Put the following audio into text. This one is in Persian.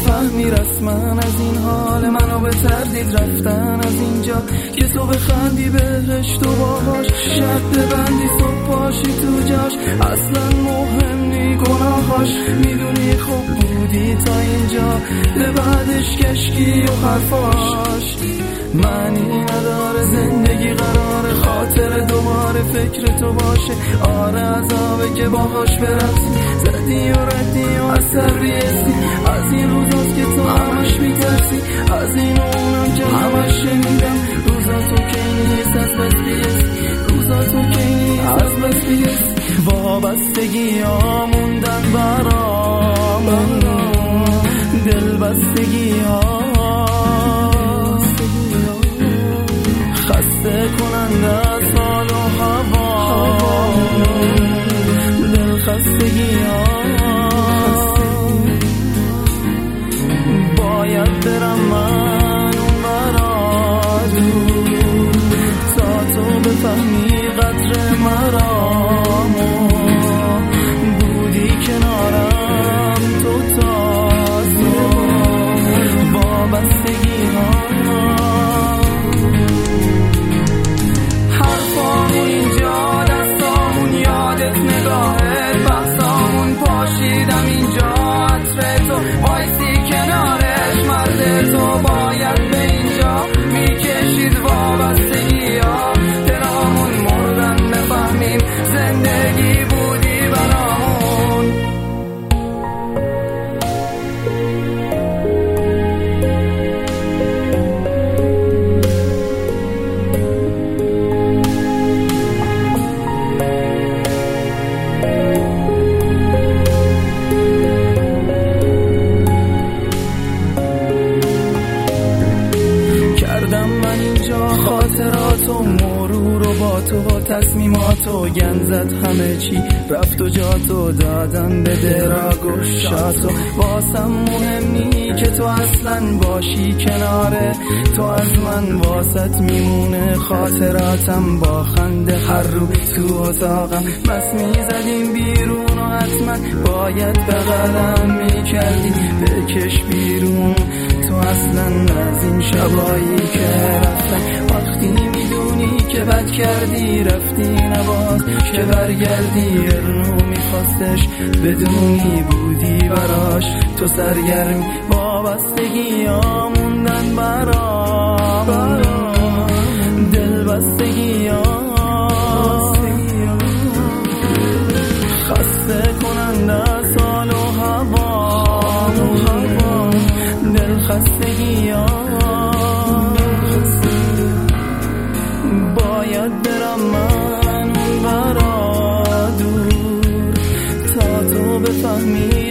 بفهمی رسما از این حال منو به تردید رفتن از اینجا که تو بخندی بهشت و باهاش شرط ببندی صبح پاشی تو جاش اصلا مهم نی گناهاش میدونی خوب بودی تا اینجا به بعدش کشکی و حرفاش معنی نداره زندگی قراره خاطر دوباره فکر تو باشه آره عذابه که باهاش برفتی زدی و ردی و از سر بیستی از این روزاست که تو همش میترسی از این و اونم که همش شنیدم روزا تو که نیست از بس بیستی روزا تو که نیست از بس بیستی وابستگی ها موندن برامون دل بستگی ها خسته کننده از حال و هوا دل خستگی ها باید برم من اون برا دور تا تو بفهمی قدر مرامو بودی کنارم تو تازو وابستگی ها حرفامون اینجا دستامون یادت نگاهت بحثامون پاشیدم اینجا عطر تو وایسی کنارش مرد تو باید به اینجا میکشید وابستگی ها دلامون مردن بفهمیم زندگی بودی برامون من اینجا خاطراتو مرور و با تو با تصمیماتو گنزت همه چی رفت و جاتو دادم به دراگ و شاتو واسم مهم نی که تو اصلا باشی کناره تو از من واسط میمونه خاطراتم با خنده هر رو تو اتاقم بس میزدیم بیرون و حتما باید بغلم میکردی بکش بیرون تو اصلا از این شبایی که رفتن وقتی میدونی که بد کردی رفتی نباز که برگردی ارنو میخواستش بدونی بودی براش تو سرگرمی وابستگی ها موندن برام دل بستگی ها خسته کننده سال و هوا دل خستگی ها باید برم من برا دور تا تو بفهمی